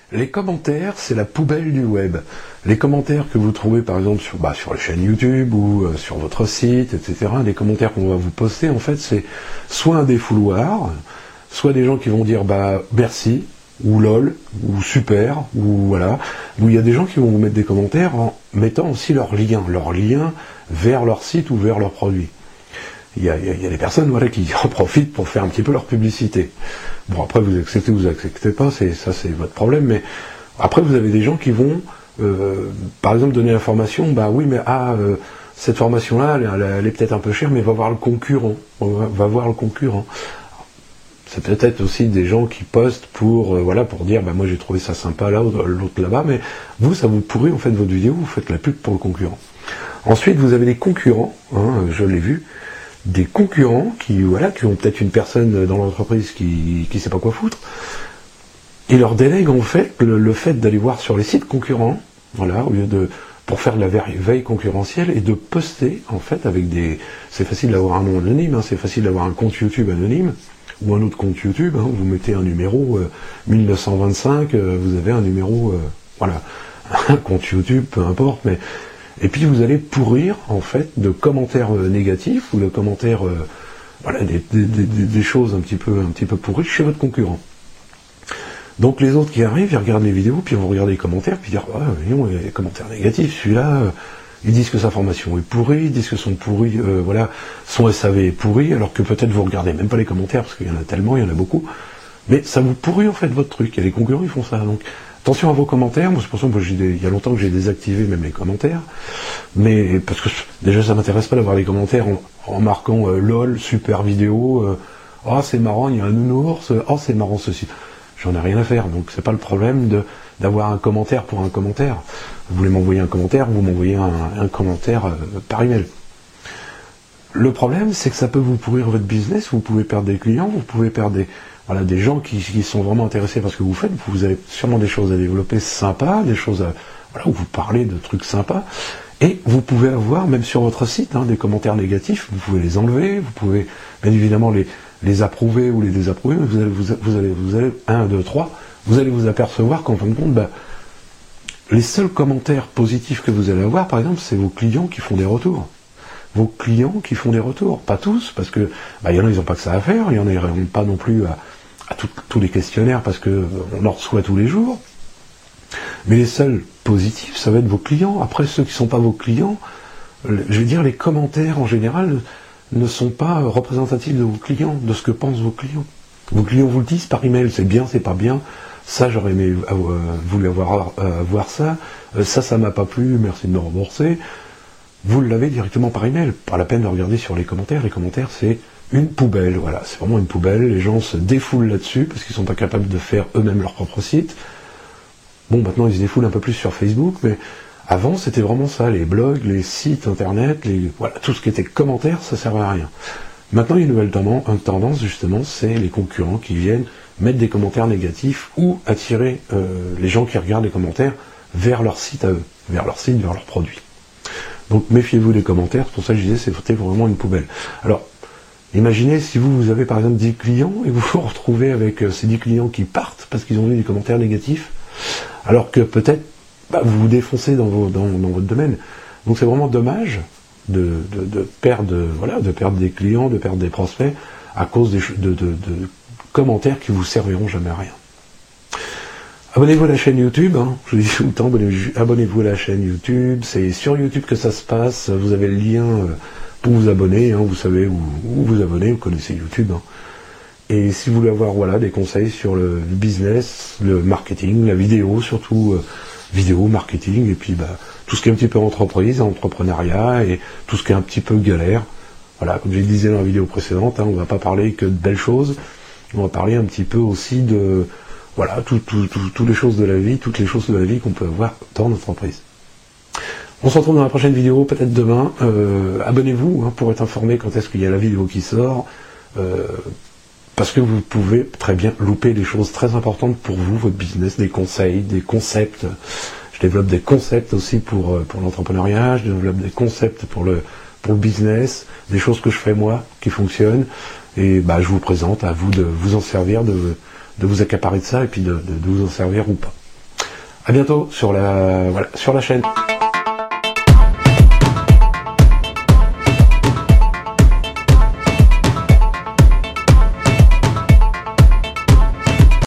Les commentaires, c'est la poubelle du web. Les commentaires que vous trouvez par exemple sur les chaînes YouTube ou sur votre site, etc., les commentaires qu'on va vous poster, en fait, c'est soit un défouloir, soit des gens qui vont dire merci, ou lol, ou super, ou voilà. Ou il y a des gens qui vont vous mettre des commentaires en mettant aussi leur lien vers leur site ou vers leur produit. Il y a des personnes qui en profitent pour faire un petit peu leur publicité. Bon, après, vous acceptez ou vous acceptez pas, c'est votre problème, mais après, vous avez des gens qui vont, par exemple, donner l'information, cette formation-là, elle est peut-être un peu chère, mais va voir le concurrent. Va voir le concurrent. C'est peut-être aussi des gens qui postent pour dire, moi j'ai trouvé ça sympa là, l'autre là-bas, mais vous, ça vous pourrit en fait votre vidéo, vous faites la pub pour le concurrent. Ensuite, vous avez des concurrents, je l'ai vu, des concurrents qui ont peut-être une personne dans l'entreprise qui sait pas quoi foutre, et leur délèguent en fait le fait d'aller voir sur les sites concurrents, au lieu pour faire de la veille concurrentielle et de poster en fait c'est facile d'avoir un nom anonyme, c'est facile d'avoir un compte YouTube anonyme, ou un autre compte YouTube, vous mettez un numéro 1925, vous avez un numéro, un compte YouTube, peu importe, et puis vous allez pourrir en fait de commentaires négatifs ou de commentaires, des choses un petit peu pourries chez votre concurrent. Donc les autres qui arrivent, ils regardent les vidéos, puis ils vont regarder les commentaires, puis dire les commentaires négatifs, celui-là, ils disent que sa formation est pourrie, ils disent que son SAV est pourri, alors que peut-être vous regardez même pas les commentaires, parce qu'il y en a tellement, il y en a beaucoup, mais ça vous pourrit en fait votre truc, et les concurrents ils font ça, donc attention à vos commentaires. Moi c'est pour ça que il y a longtemps que j'ai désactivé même les commentaires, mais parce que déjà ça m'intéresse pas d'avoir les commentaires en marquant lol, super vidéo, c'est marrant, il y a un nounours, c'est marrant ceci. J'en ai rien à faire, donc c'est pas le problème d'avoir un commentaire pour un commentaire. Vous voulez m'envoyer un commentaire, vous m'envoyez un commentaire par email. Le problème, c'est que ça peut vous pourrir votre business, vous pouvez perdre des clients, vous pouvez perdre des gens qui sont vraiment intéressés par ce que vous faites, vous avez sûrement des choses à développer sympas, des choses où vous parlez de trucs sympas, et vous pouvez avoir, même sur votre site, des commentaires négatifs, vous pouvez les enlever, vous pouvez bien évidemment les approuver ou les désapprouver, mais vous allez 1, 2, 3, vous allez vous apercevoir qu'en fin de compte, les seuls commentaires positifs que vous allez avoir, par exemple, c'est vos clients qui font des retours. Vos clients qui font des retours. Pas tous, parce que il y en a, ils n'ont pas que ça à faire, il y en a, ils ne répondent pas non plus à tous les questionnaires, parce qu'on en reçoit tous les jours. Mais les seuls positifs, ça va être vos clients. Après, ceux qui ne sont pas vos clients, je veux dire, les commentaires en général ne sont pas représentatifs de vos clients, de ce que pensent vos clients. Vos clients vous le disent par email, c'est bien, c'est pas bien, ça j'aurais aimé voulu voir ça, ça m'a pas plu, merci de me rembourser. Vous l'avez directement par email, pas la peine de regarder sur les commentaires c'est une poubelle, c'est vraiment une poubelle, les gens se défoulent là-dessus parce qu'ils sont pas capables de faire eux-mêmes leur propre site. Bon, maintenant ils se défoulent un peu plus sur Facebook, mais avant c'était vraiment ça, les blogs, les sites internet, tout ce qui était commentaires, ça servait à rien. Maintenant, il y a une nouvelle tendance, justement, c'est les concurrents qui viennent mettre des commentaires négatifs ou attirer les gens qui regardent les commentaires vers leur site à eux, vers leur site, vers leurs produits. Donc, méfiez-vous des commentaires, c'est pour ça que je disais, c'est vraiment une poubelle. Alors, imaginez si vous avez par exemple 10 clients et vous vous retrouvez avec ces 10 clients qui partent parce qu'ils ont eu des commentaires négatifs, alors que peut-être vous vous défoncez dans votre domaine. Donc, c'est vraiment dommage de perdre des clients, de perdre des prospects à cause de commentaires qui vous serviront jamais à rien. Abonnez-vous à la chaîne YouTube, je le dis tout le temps, abonnez-vous à la chaîne YouTube, c'est sur YouTube que ça se passe, vous avez le lien pour vous abonner, vous savez où vous abonner, vous connaissez YouTube. Et si vous voulez avoir des conseils sur le business, le marketing, la vidéo, surtout vidéo, marketing, et puis tout ce qui est un petit peu entreprise, entrepreneuriat, et tout ce qui est un petit peu galère. Comme je le disais dans la vidéo précédente, on ne va pas parler que de belles choses, on va parler un petit peu aussi de toutes les choses de la vie, toutes les choses de la vie qu'on peut avoir dans notre entreprise. On se retrouve dans la prochaine vidéo, peut-être demain. Abonnez-vous pour être informé quand est-ce qu'il y a la vidéo qui sort, parce que vous pouvez très bien louper des choses très importantes pour vous, votre business, des conseils, des concepts. Je développe des concepts aussi pour l'entrepreneuriat, je développe des concepts pour le business, des choses que je fais moi, qui fonctionnent, et je vous présente, à vous de vous en servir, de vous accaparer de ça, et puis de vous en servir ou pas. À bientôt sur la chaîne.